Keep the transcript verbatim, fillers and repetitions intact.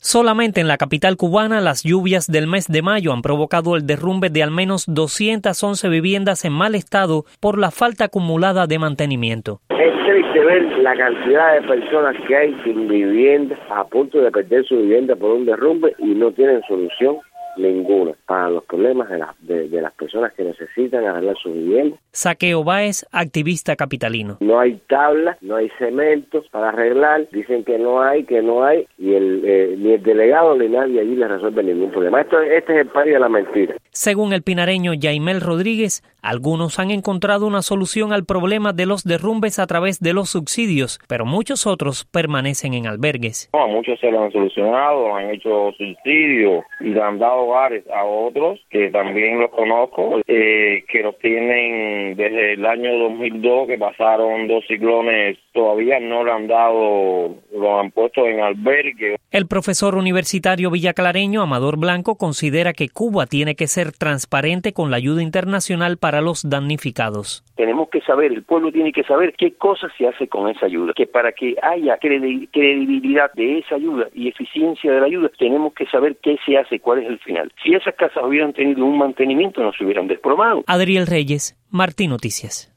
Solamente en la capital cubana, las lluvias del mes de mayo han provocado el derrumbe de al menos doscientas once viviendas en mal estado por la falta acumulada de mantenimiento. Es triste ver la cantidad de personas que hay sin vivienda, a punto de perder su vivienda por un derrumbe y no tienen solución ninguna para los problemas de, la, de, de las personas que necesitan arreglar su vivienda. Saqueo Báez, activista capitalino. No hay tablas, no hay cemento para arreglar, dicen que no hay, que no hay, y el, eh, ni el delegado ni nadie allí le resuelve ningún problema. Esto, este es el país de la mentira. Según el pinareño Yaimel Rodríguez, algunos han encontrado una solución al problema de los derrumbes a través de los subsidios, pero muchos otros permanecen en albergues. No, a muchos se lo han solucionado, han hecho subsidios y le han dado hogares a otros, que también los conozco, eh, que los tienen desde el año dos mil dos, que pasaron dos ciclones, todavía no le han dado, lo han puesto en albergue. El profesor universitario villaclareño Amador Blanco considera que Cuba tiene que ser transparente con la ayuda internacional para los damnificados. Tenemos que saber, el pueblo tiene que saber qué cosas se hace con esa ayuda, que para que haya credibilidad de esa ayuda y eficiencia de la ayuda, tenemos que saber qué se hace, cuál es el final. Si esas casas hubieran tenido un mantenimiento, no se hubieran desplomado. Adriel Reyes, Martín Noticias.